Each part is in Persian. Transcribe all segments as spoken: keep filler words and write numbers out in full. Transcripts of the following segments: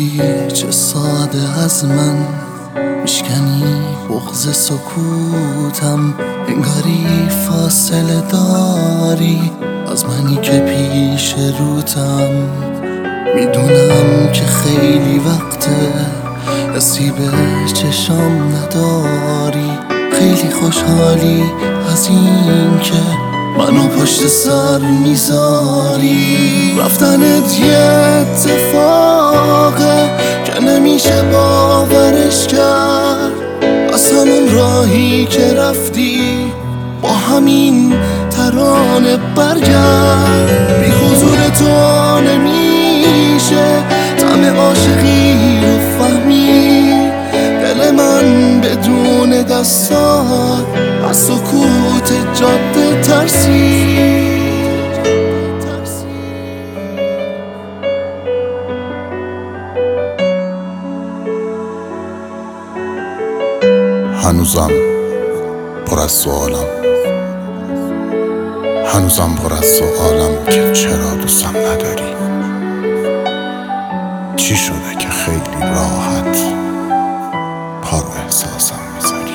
میگی چه ساده از من میشکنی بغض سکوتم، انگاری فاصله داری از منی که پیش روتم. میدونم که خیلی وقته حسی به چشام نداری، خیلی خوشحالی از این که منو پشت سر میذاری. رفتنت یه اتفاقه که نمیشه باورش کرد، از همون راهی که رفتی با همین ترانه برگرد. بی حضور تو نمیشه طعم عاشقی رو فهمی، دل من بدون دستات از سکوت جاده ترسید. هنوزم پر از سوالم هنوزم پر از سوالم که چرا دوستم نداری. چی شده که خیلی راحت پا رو احساسم میذاری.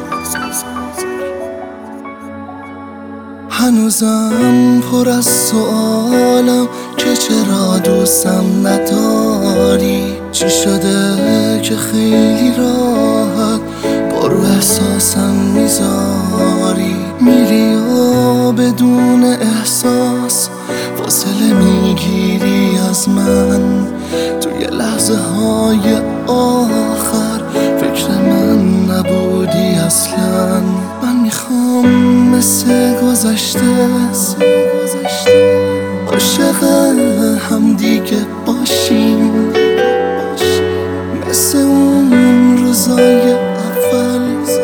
هنوزم پر از سوالم که چرا دوستم نداری. چی شده که خیلی راحت با رو احساسم میذاری. میری و بدون احساس فاصله میگیری از من. توی لحظه های آخر فکر من نبودی اصلا. من میخوام مثل گذشته عاشق هم دیگه باشیم، مثل اون روزای اول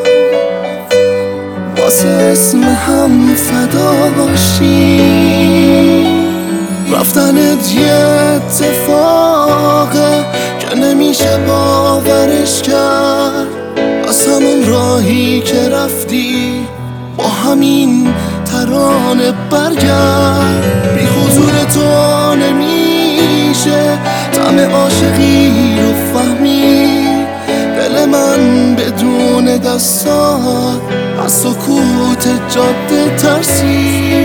واسه اسم هم فدا باشیم. رفتنت یه اتفاقه که نمیشه باورش کرد، از همون راهی که رفتی با همین ترانه برگرد. بی حضور تو نمیشه طعم عاشقی رو فهمی، دل من بدون دستات از سکوت جاده ترسید.